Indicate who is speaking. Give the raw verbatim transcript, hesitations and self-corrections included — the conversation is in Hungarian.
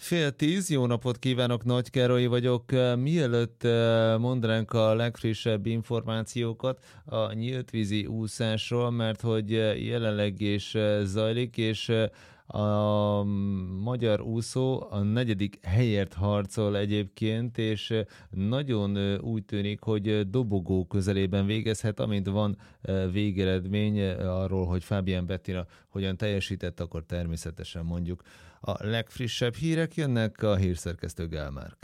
Speaker 1: Fél tíz, jó napot kívánok, Nagy Károly vagyok. Mielőtt mondanánk a legfrissebb információkat a nyíltvízi úszásról, mert hogy jelenleg is zajlik, és a magyar úszó a negyedik helyért harcol egyébként, és nagyon úgy tűnik, hogy dobogó közelében végezhet, amint van végeredmény arról, hogy Fábián Bettina hogyan teljesített, akkor természetesen mondjuk. A legfrissebb hírek jönnek, a hírszerkesztő Gál Márk.